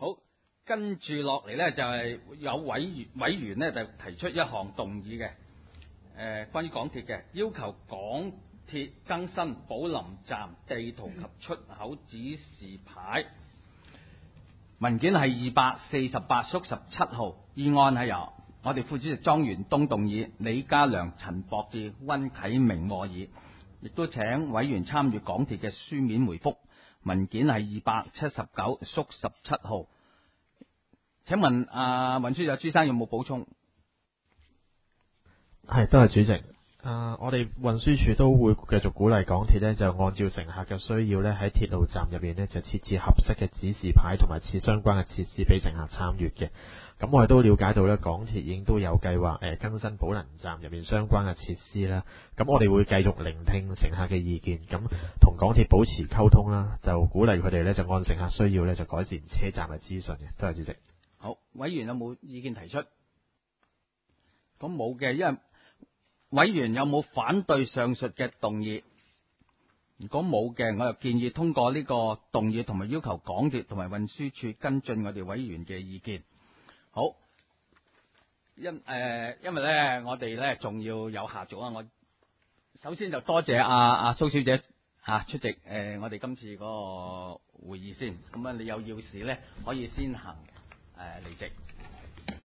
好，跟住落嚟呢，就係有委員呢就提出一項動議嘅，關於港鐵嘅，要求港鐵更新寶林站地圖及出口指示牌。文件係248縮17號，議案係由我哋副主席莊元東動議，李家良、陳博志、溫啟明和議，亦都請委員參與港鐵嘅書面回覆。文件係279縮17號。請問運輸有朱生有冇補充？ 係，多謝主席。我哋運輸署都會繼續鼓勵港鐵呢，就按照乘客嘅需要呢，喺鐵路站入面呢，就設置合適嘅指示牌同埋設相關嘅設施俾乘客參與嘅。咁我哋都了解到呢，港鐵已經都有計劃更新寶林站入面相關嘅設施啦。咁我哋會繼續聆聽乘客嘅意見，咁同港鐵保持溝通啦，就鼓勵佢哋呢，就按乘客需要呢，就改善車站嘅資訊嘅。多謝主席。 好，委員有冇意見提出？咁冇嘅，因為委員有冇反對上述嘅動議？如果冇嘅，我就建議通過呢個動議，同埋要求港鐵同埋運輸署跟進我哋委員嘅意見。好，因為咧，我哋咧仲要有下續啊！我首先就多謝阿蘇小姐出席我哋今次嗰個會議先。咁你有要事咧，可以先行離席。